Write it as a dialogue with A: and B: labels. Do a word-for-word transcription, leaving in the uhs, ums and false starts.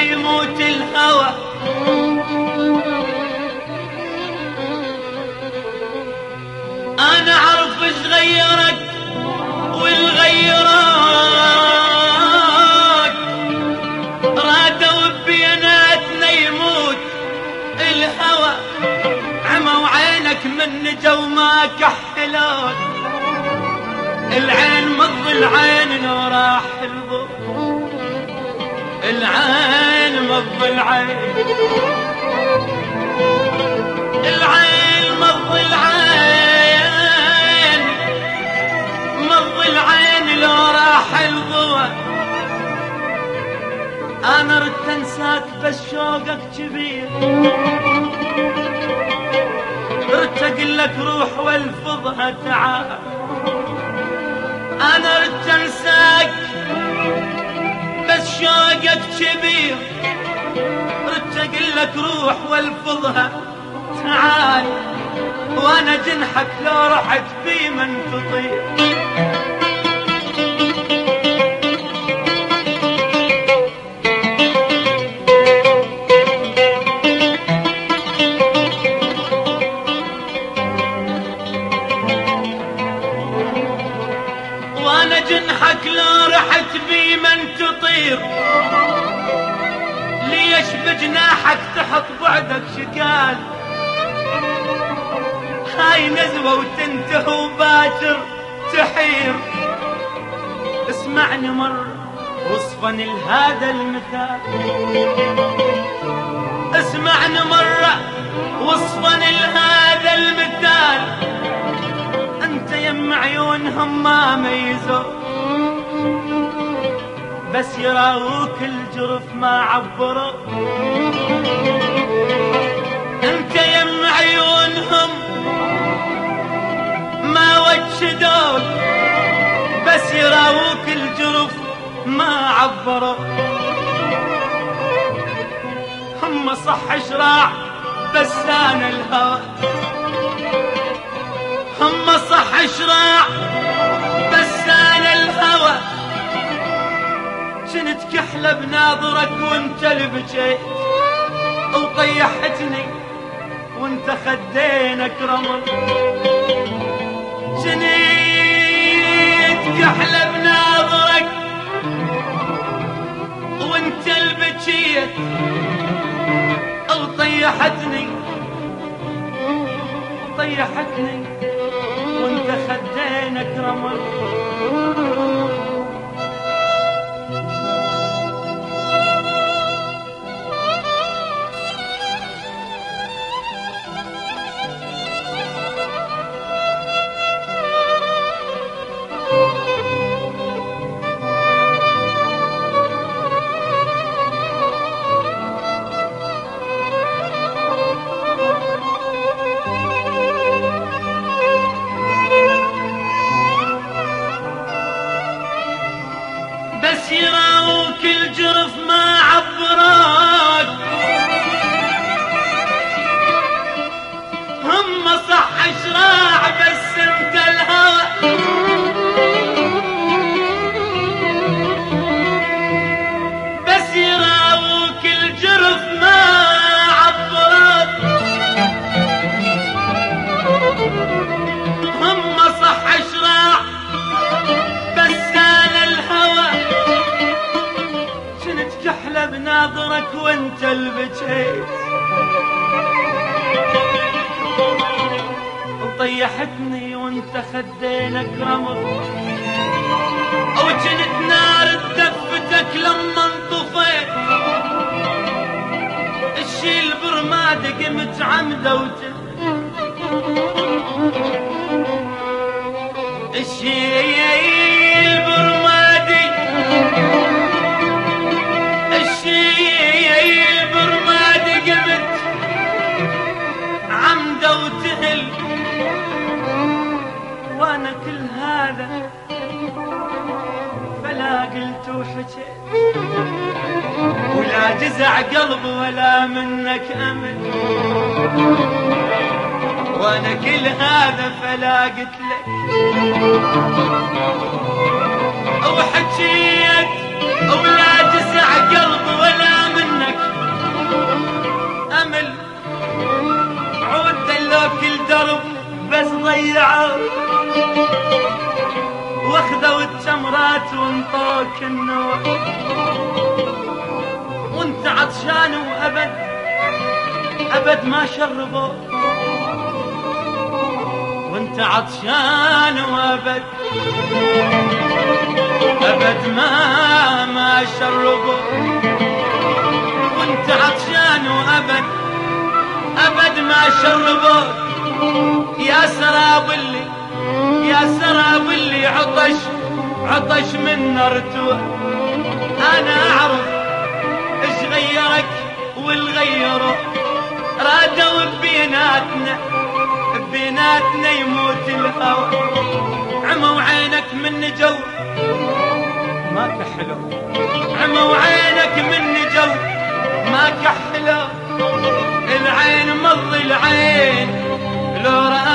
A: يموت الهوى انا اعرف ايش غيرك والغيرك رادوا بيناتنا يموت الهوى عموا عينك من جو ما كحلوت العين مض العين لو راح الضوء العين مض العين العين مض العين مض العين لو راح الضوء انا ردت انساك بس شوقك كبير ردت اقول لك روح والفضها تعال انا ردت انساك بس شوقك كبير ردت اقول لك روح والفضها تعال وانا جنحك لو رحت في من تطير وانا جنحك لو رحت بي من تطير ليش بجناحك تحط بعدك شكال هاي نزوة وتنتهي وباكر تحير اسمعني مرة وصفا لهذا المثال اسمعني مرة وصفا لهذا المثال انت يم عيونهم ما ميزوا بس يراوك الجرف ما عبروا انت يم عيونهم ما وجدوك بس يراوك الجرف ما عبروا هم صح شراع بس انا الهوى هم صح شراع بس انا الهوى كنت كحلة بناظرك وانت اللي بجيت وطيحتني وانت خدينك رمل كنت كحلة بناظرك وانت اللي بجيت وطيحتني طيحتني وانت خدينك رمل بس يراوك الجرف ما عبراك هم صح شراع بس انت الهوى بس يراوك الجرف ما عبراك هم صح شراع بس انا الهوى كنت كحلة بناظرك وانت اللي بجيت وطيحتني وانت خدينك رمل وجنت نار دفتك لما انطفيت الشيل برمادة قمت عمدة وجنت الشيل برمادي الشيل برمادي قمت عمدة وتهل وانا كل هذا فلا قلت وحكيت ولا جزع قلب ولا منك امل وانا كل هذا فلا قلت لك وحكيت ولا جزع قلب ولا منك عطشان وأبد أبد ما شربوا، وانت عطشان وأبد أبد ما ما شربوا، وانت عطشان وأبد أبد ما شربوا. يا سراب اللي يا سراب اللي عطش عطش من نرتوه. أنا أعرف إيش غيرك والغيره، رادوا بيناتنا بيناتنا يموت الهوى. عموا عينك من جو ما كحلو، عموا عينك من جو ما كحلو. العين مض العين لو رأى